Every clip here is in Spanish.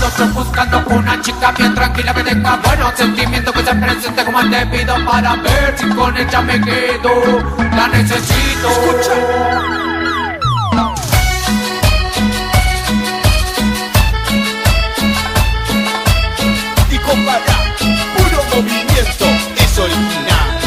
Estoy buscando una chica bien tranquila que tenga buenos sentimientos, que se presente como el debido para ver si con ella me quedo. La necesito. Escucha. Y compara, puro movimiento, es original.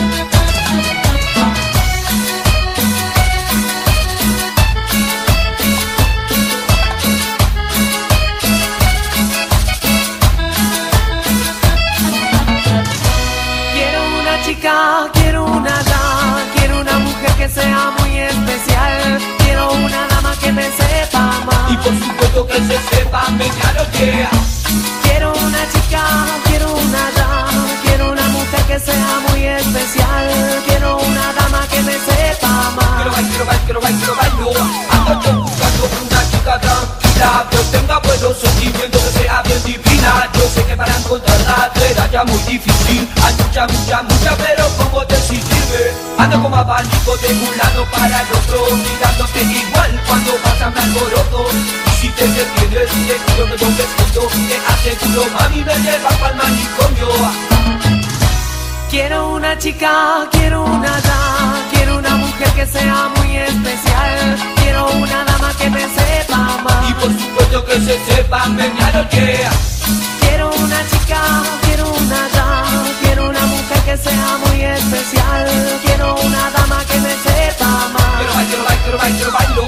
Quiero una dama, quiero una mujer que sea muy especial. Quiero una dama que me sepa amar. Y por supuesto que se sepa, me claro que quiero una chica, quiero una dama, quiero una mujer que sea muy especial. Quiero una dama que me sepa amar. Quiero bailo. Ando yo buscando una chica tranquila, que tenga buenos sentimientos, que sea bien divina. Yo sé que para encontrarla será ya muy difícil. Hay mucha, pero ¿cómo decidirme? Ando como abanico de un lado para el otro, mirándote igual cuando pasa me alboroto. Y si te detienes, te juro que yo me escondo, te aseguro, mami, me llevas pa'l manicomio. Quiero una chica, quiero una dama, quiero una mujer que sea muy especial. Quiero una dama que me sepa amar. Y por supuesto que se sepa, me claro que quiero una chica, quiero una dama, quiero una mujer que sea muy especial. Quiero una dama que me sepa amar. Quiero bailo.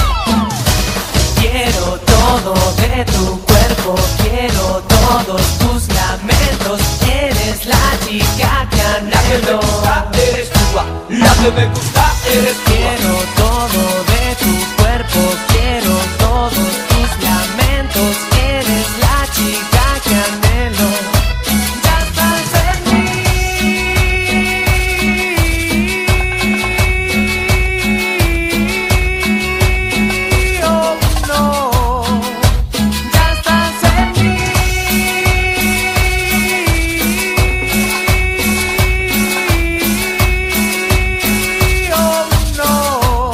Quiero todo de tu cuerpo, quiero todos tus lamentos. Eres la chica que anhelo. Eres tú, la que me gusta, eres tú. Quiero todo de tu cuerpo, quiero todos tus lamentos. Eres la chica que anhelo. Ya estás en mí. Oh no, ya estás en mí. Oh no.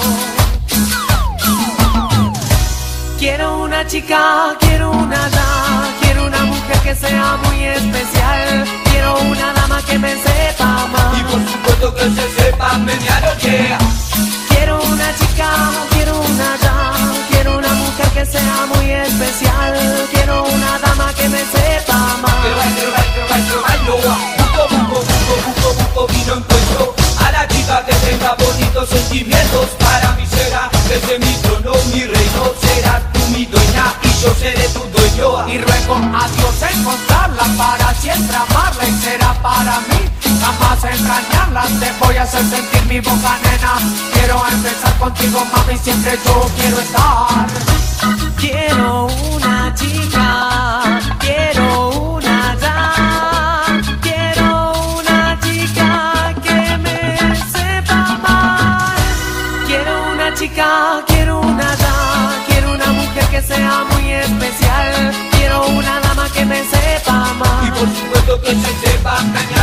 Quiero una chica, quiero una dama, quiero una mujer que sea muy especial. Quiero una dama que me sepa amar. Y por supuesto que se sepa, me claro que quiero una chica, quiero una dama, quiero una mujer que sea muy especial. Quiero una dama que me sepa amar. Quiero bailo. Busco y no encuentro a la chica que tenga bonitos sentimientos. Para mí será desde mi trono, mi reino. Serás tú mi dueña y yo seré tu dueño. Y ruego a Dios encontrarla para siempre amarla y será para mí jamás extrañarla. Te voy a hacer sentir mi boca, nena. Quiero empezar contigo, mami, siempre yo quiero estar. Quiero una chica, quiero una dama, quiero una chica que me sepa amar. Quiero una chica, quiero una dama, quiero una mujer que sea muy especial. Quiero una dama que me sepa amar. Y por supuesto que se sepa,